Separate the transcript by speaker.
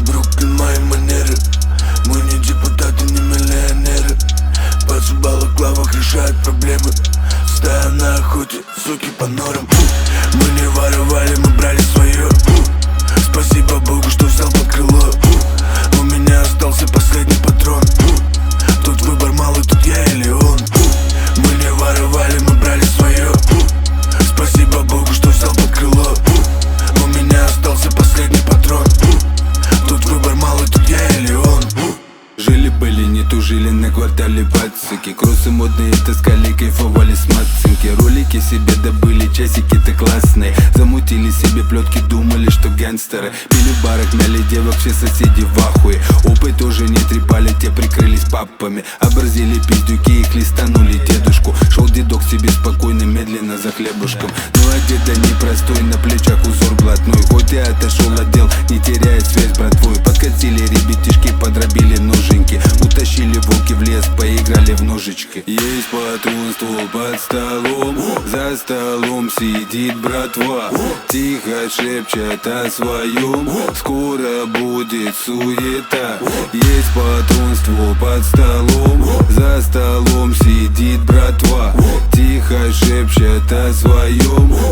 Speaker 1: Бруклин, мои манеры. Мы не депутаты, не миллионеры. Пацу в балаклавах решают проблемы. Стая на охоте, суки по норам. Мы не воровали, мы брали свое. Спасибо Богу, что взял под крыло. У меня остался последний патрон. Тут выбор малый, тут я или он. Мы не воровали, мы брали свое. Спасибо Богу, что взял под крыло. У меня остался последний патрон. Тут выбор малый, тут я или он.
Speaker 2: Жили-были, не тужили на квартале пацаки. Кроссы модные таскали, кайфовали с мацинки. Ролики себе добыли, часики-то классные. Замутили себе плетки, думали, что гангстеры. Пили в барах, мяли девок, все соседи в ахуе. Опыт уже не трепали, те прикрылись папами. Оборзели пиздюки и хлестанули дедушку. Шел дедок себе спокойно, медленно за хлебушком. Ну а деда непростой, на плечах узор блатной. Хоть и отошел от дел, не теряя связь, братвой. Подкатили ребятишки, подробили ноженьки. Утащили волки в лес, поиграли в ножички. Есть патрон, ствол под столом. За столом сидит братва. Тихо шепчет о своем. Скоро будет суета. Есть патрон, ствол под столом. За столом сидит братва. Тихо шепчет о своем.